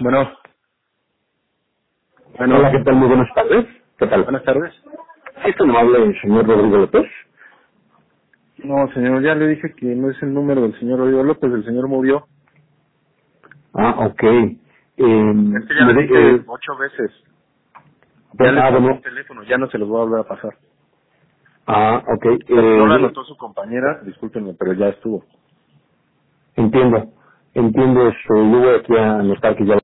Bueno, Hola, ¿qué tal? Muy buenas tardes. ¿Qué tal? buenas tardes. ¿Sí es tan amable el señor Rodrigo López? No, señor, ya le dije que no es el número del señor Rodrigo López, el señor murió. Ok. Este ya le dije 8 veces. Ya les pasé Bueno. el teléfono, ya no se los voy a volver a pasar. Ok. Si no lo anotó su compañera, discúlpenme, pero ya estuvo. Entiendo. Yo voy aquí a anotar que ya